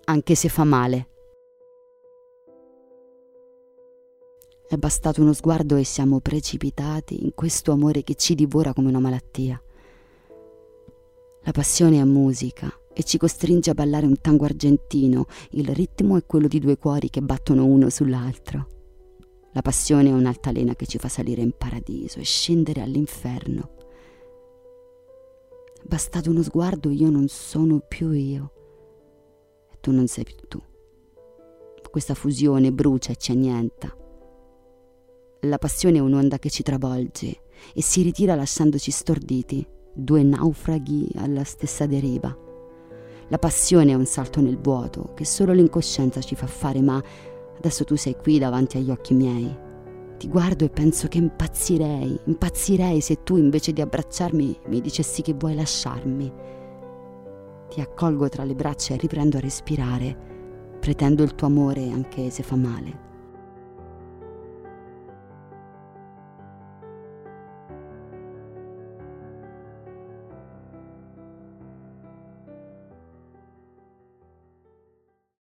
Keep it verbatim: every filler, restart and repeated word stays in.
anche se fa male. È bastato uno sguardo e siamo precipitati in questo amore che ci divora come una malattia. La passione è musica e ci costringe a ballare un tango argentino. Il ritmo è quello di due cuori che battono uno sull'altro. La passione è un'altalena che ci fa salire in paradiso e scendere all'inferno. È bastato uno sguardo, io non sono più io e tu non sei più tu. Questa fusione brucia e ci annienta. La passione è un'onda che ci travolge e si ritira lasciandoci storditi, due naufraghi alla stessa deriva. La passione è un salto nel vuoto che solo l'incoscienza ci fa fare, ma adesso tu sei qui davanti agli occhi miei. Ti guardo e penso che impazzirei, impazzirei se tu invece di abbracciarmi mi dicessi che vuoi lasciarmi. Ti accolgo tra le braccia e riprendo a respirare. Pretendo il tuo amore anche se fa male.